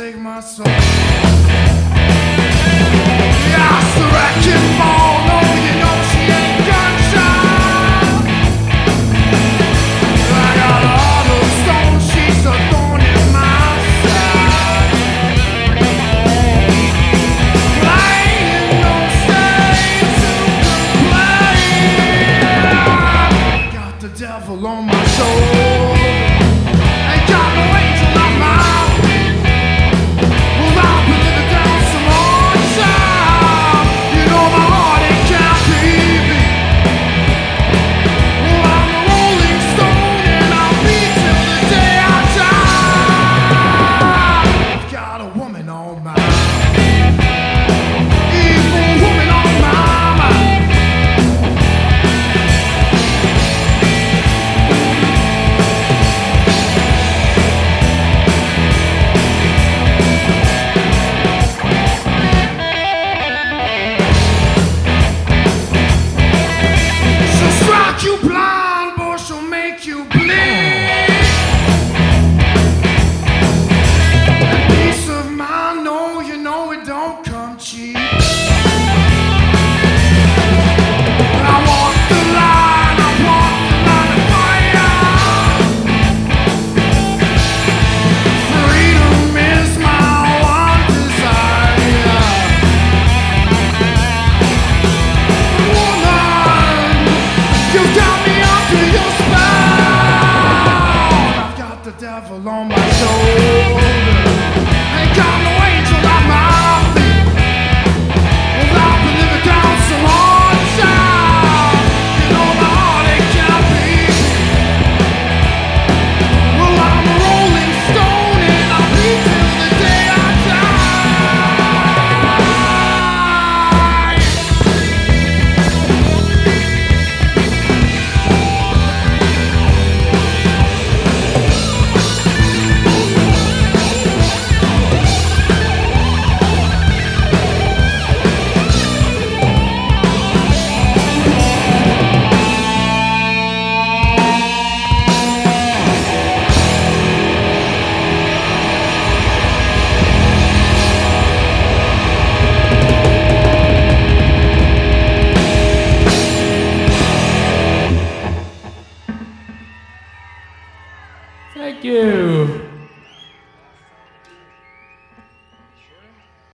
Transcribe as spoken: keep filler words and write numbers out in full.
take my soul. Yeah, it's the wrecking ball. No, you know she ain't gunshot. I got a heart of stone. She's a thorn in my side. Playing no stage to complain. Got the devil on my shoulder. Ain't got no angel on my feet. Well, I've been living down some hard time. You know my heart it can't be beat. Well, I'm a rolling stone and I'll be till the day I die. I've got a woman on my mind. Evil woman on my mind. She'll strike you blind, boy, she'll make you bleed. And peace of mind, no, you know it don't come cheap. I walk the line, I walk the line of fire. Freedom is my one desire. Woman, you got me under your spell. I've got the devil on my shoulder. Ain't got no angel at my feet. Well, I've been living down some hard time. You know my heart it can't be beat. Well, I'm a rolling stone and I'll be till the day I die. Thank you.